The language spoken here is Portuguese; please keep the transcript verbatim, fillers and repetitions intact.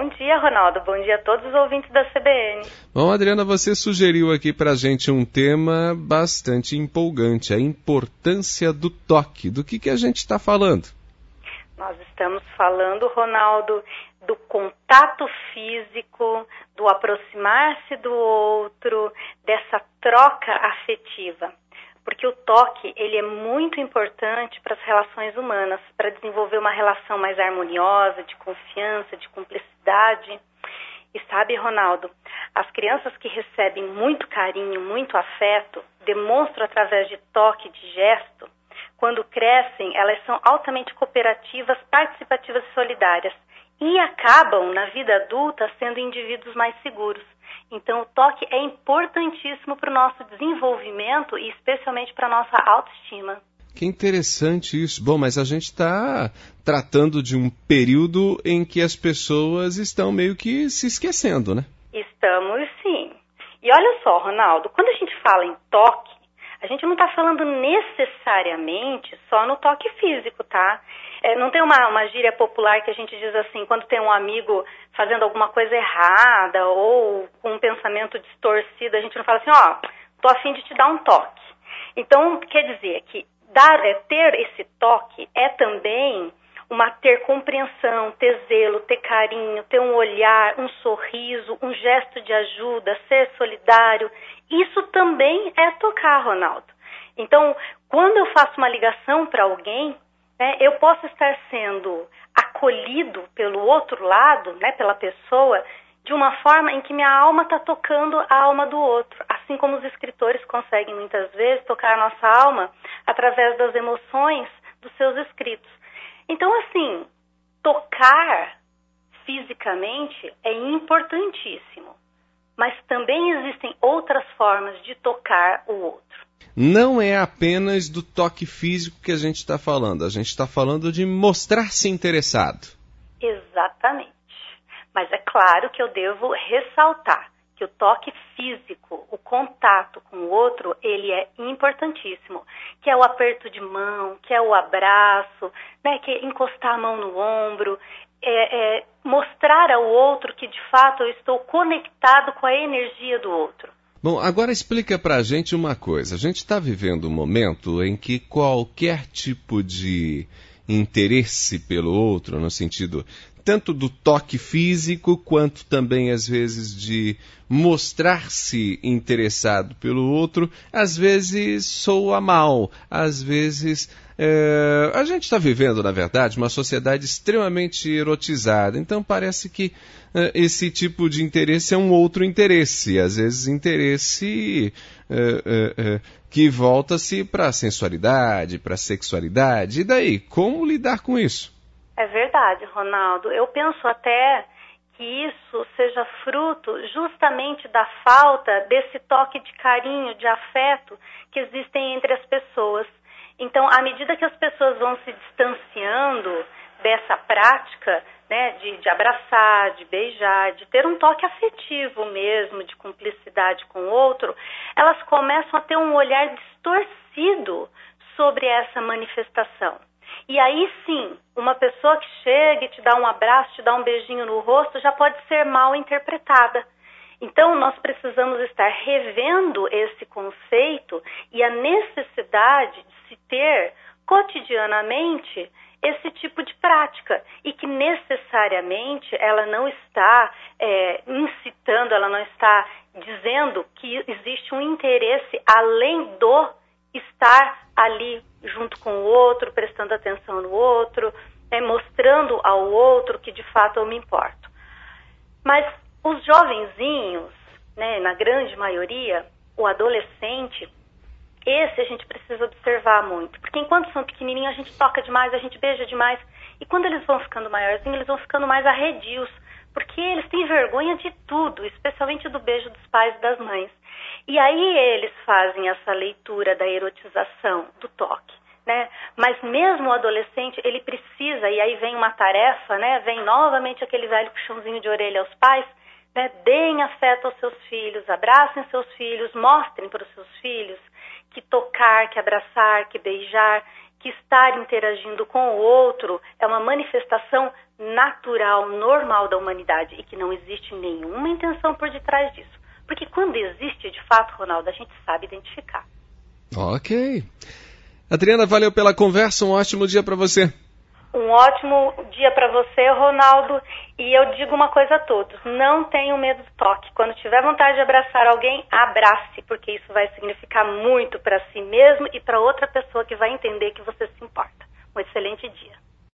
Bom dia, Ronaldo. Bom dia a todos os ouvintes da C B N. Bom, Adriana, você sugeriu aqui pra gente um tema bastante empolgante, a importância do toque. Do que, que a gente está falando? Nós estamos falando, Ronaldo, do contato físico, do aproximar-se do outro, dessa troca afetiva. Porque o toque, ele é muito importante para as relações humanas, para desenvolver uma relação mais harmoniosa, de confiança, de cumplicidade. E sabe, Ronaldo, as crianças que recebem muito carinho, muito afeto, demonstram através de toque, de gesto. Quando crescem, elas são altamente cooperativas, participativas e solidárias. E acabam, na vida adulta, sendo indivíduos mais seguros. Então, o toque é importantíssimo para o nosso desenvolvimento e especialmente para a nossa autoestima. Que interessante isso. Bom, mas a gente está tratando de um período em que as pessoas estão meio que se esquecendo, né? Estamos, sim. E olha só, Ronaldo, quando a gente fala em toque, a gente não está falando necessariamente só no toque físico, tá? É, não tem uma, uma gíria popular que a gente diz assim, quando tem um amigo fazendo alguma coisa errada ou com um pensamento distorcido, a gente não fala assim, ó, oh, tô a fim de te dar um toque. Então, quer dizer que dar, é, ter esse toque é também uma ter compreensão, ter zelo, ter carinho, ter um olhar, um sorriso, um gesto de ajuda, ser solidário. Isso também é tocar, Ronaldo. Então, quando eu faço uma ligação para alguém, né, eu posso estar sendo acolhido pelo outro lado, né, pela pessoa, de uma forma em que minha alma está tocando a alma do outro. Assim como os escritores conseguem muitas vezes tocar a nossa alma através das emoções dos seus escritos. Então, assim, tocar fisicamente é importantíssimo, mas também existem outras formas de tocar o outro. Não é apenas do toque físico que a gente está falando, a gente está falando de mostrar-se interessado. Exatamente. Mas é claro que eu devo ressaltar que o toque físico, o contato com o outro, ele é importantíssimo. Que é o aperto de mão, que é o abraço, né, que é encostar a mão no ombro, é, é mostrar ao outro que de fato eu estou conectado com a energia do outro. Bom, agora explica pra gente uma coisa. A gente está vivendo um momento em que qualquer tipo de interesse pelo outro, no sentido tanto do toque físico, quanto também, às vezes, de mostrar-se interessado pelo outro, às vezes soa mal, às vezes... É, a gente está vivendo, na verdade, uma sociedade extremamente erotizada, então parece que é, esse tipo de interesse é um outro interesse, às vezes interesse é, é, é, que volta-se para a sensualidade, para a sexualidade. E daí, como lidar com isso? É verdade, Ronaldo. Eu penso até que isso seja fruto justamente da falta desse toque de carinho, de afeto que existem entre as pessoas. Então, à medida que as pessoas vão se distanciando dessa prática, né, de, de abraçar, de beijar, de ter um toque afetivo mesmo, de cumplicidade com o outro, elas começam a ter um olhar distorcido sobre essa manifestação. E aí sim, uma pessoa que chega e te dá um abraço, te dá um beijinho no rosto, já pode ser mal interpretada. Então, nós precisamos estar revendo esse conceito e a necessidade de se ter cotidianamente esse tipo de prática e que necessariamente ela não está é, incitando, ela não está dizendo que existe um interesse além do estar ali junto com o outro, prestando atenção no outro, é, mostrando ao outro que de fato eu me importo. Mas os jovenzinhos, né, na grande maioria, o adolescente, esse a gente precisa observar muito. Porque enquanto são pequenininhos, a gente toca demais, a gente beija demais. E quando eles vão ficando maiorzinhos, eles vão ficando mais arredios. Porque eles têm vergonha de tudo, especialmente do beijo dos pais e das mães. E aí eles fazem essa leitura da erotização do toque, né? Mas mesmo o adolescente, ele precisa, e aí vem uma tarefa, né? Vem novamente aquele velho puxãozinho de orelha aos pais, né? Deem afeto aos seus filhos, abracem seus filhos, mostrem para os seus filhos que tocar, que abraçar, que beijar, que estar interagindo com o outro é uma manifestação natural, normal da humanidade e que não existe nenhuma intenção por detrás disso. Porque quando existe, de fato, Ronaldo, a gente sabe identificar. Ok. Adriana, valeu pela conversa, um ótimo dia para você. Um ótimo dia para você, Ronaldo. E eu digo uma coisa a todos, não tenham medo do toque. Quando tiver vontade de abraçar alguém, abrace, porque isso vai significar muito para si mesmo e para outra pessoa que vai entender que você se importa. Um excelente dia.